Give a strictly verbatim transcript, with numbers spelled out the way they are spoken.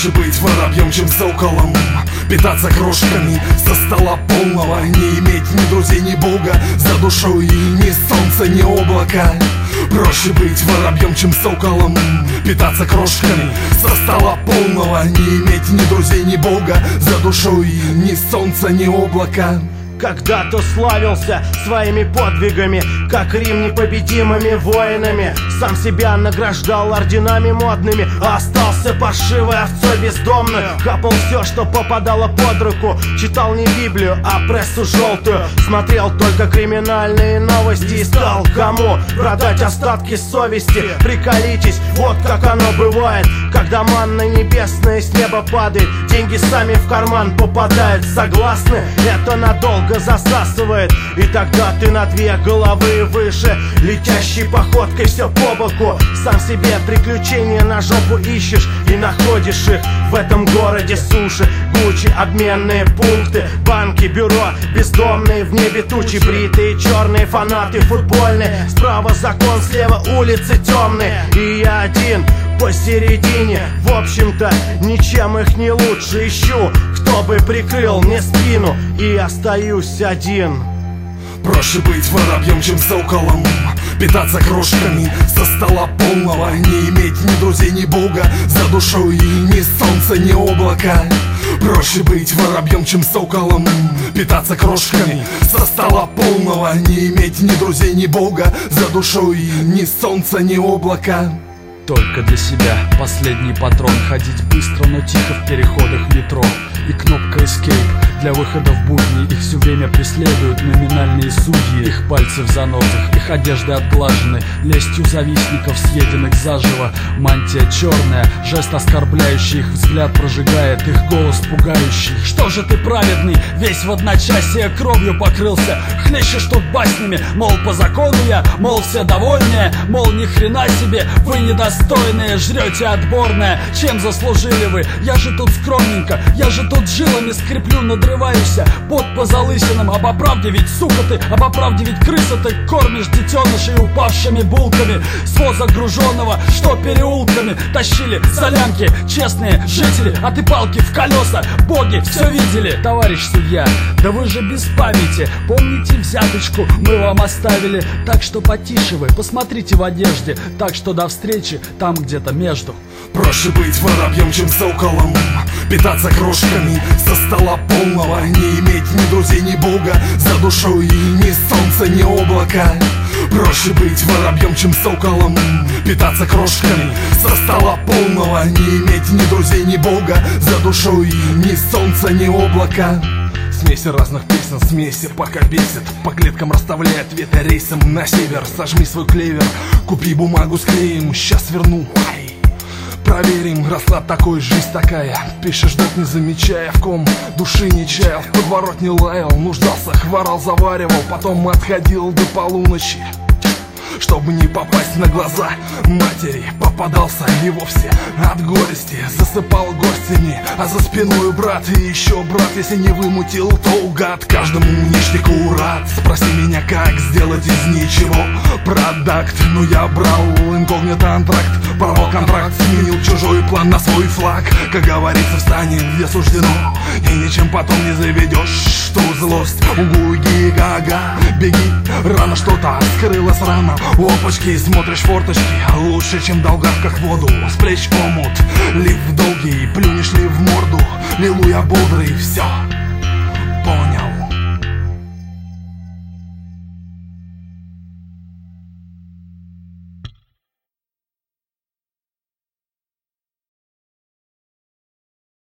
Проще быть воробьем, чем соколом, питаться крошками со стола полного, не иметь ни друзей, ни бога за душой, ни солнца, ни облака. Проще быть воробьем, чем соколом, питаться крошками со стола полного, не иметь ни друзей, ни бога за душой, ни солнца, ни облака. Когда-то славился своими подвигами, как Рим непобедимыми воинами. Сам себя награждал орденами модными, а остался паршивой овцой бездомной. Капал все, что попадало под руку, читал не Библию, а прессу желтую. Смотрел только криминальные новости, искал кому продать остатки совести. Приколитесь, вот как оно бывает, когда манна небесная с неба падает, деньги сами в карман попадают. Согласны? Это надолго засасывает, и тогда ты на две головы выше, летящей походкой все по боку. Сам себе приключения на жопу ищешь и находишь их в этом городе суши. Гуччи, обменные пункты, банки, бюро, бездомные в небе тучи, бритые черные фанаты футбольные. Справа закон, слева улицы темные, и я один посередине. В общем-то, ничем их не лучше. Ищу, кто бы прикрыл мне спину, и остаюсь один. Проще быть воробьем, чем соколом, питаться крошками со стола полного, не иметь ни друзей, ни бога за душой, ни солнца, ни облака. Проще быть воробьем, чем соколом, питаться крошками со стола полного, не иметь ни друзей, ни бога за душой, ни солнца, ни облака. Только для себя последний патрон, ходить быстро, но тихо в переходах метро. И кнопка Escape для выхода в будни. Их все время преследуют номинальные судьи. Их пальцы в занозах, их одежды отглажены лестью завистников, съеденных заживо. Мантия черная, жест оскорбляющий, их взгляд прожигает, их голос пугающий. Что же ты праведный, весь в одночасье кровью покрылся, хлещешь тут баснями, мол, по закону я, мол, все довольные, мол, ни хрена себе, вы недостойные, жрете отборное, чем заслужили вы? Я же тут скромненько, я же тут жилами скреплю, надрываюсь, под по залысинам. А по правде ведь, сука ты, а по правде ведь крыса ты, кормишь детенышей упавшими булками с воза груженного, что переулками тащили солянки честные жители, а ты палки в колеса, боги все видели. Товарищ судья, да вы же без памяти, помните взяточку мы вам оставили, так что потише вы, посмотрите в одежде, так что до встречи там где-то между. Проще быть воробьем, чем соколом, питаться крошками со стола полного, не иметь ни друзей, ни бога за душой, ни солнца, ни облака. Проще быть воробьем, чем соколом, питаться крошками со стола полного, не иметь ни друзей, ни бога за душой, ни солнца, ни облака. Смеси разных песен, смеси пока бесит, по клеткам расставляет ветер рейсом на север. Сожми свой клевер, купи бумагу с клеем, сейчас верну. Проверим, расклад такой, жизнь такая. Пишешь док, не замечая, в ком души не чаял, в подворот не лаял, нуждался, хворал, заваривал, потом отходил до полуночи, чтобы не попасть на глаза матери. Попадался и вовсе от горести засыпал гостями, а за спиной брат и еще брат. Если не вымутил, то угад, каждому ништяку рад. Спроси меня, как сделать из ничего продакт. Ну я брал инкогнито антракт, порвал контракт, сменил чужой план на свой флаг. Как говорится, встань, где суждено, и ничем потом не заведешь что злость. Угуги, гага, беги, рано что-то скрылось рано. Опачки, смотришь форточки, лучше, чем в долгах, как воду. С плеч омут, лив долгий, плюнешь ли в морду, лилу я бодрый, все.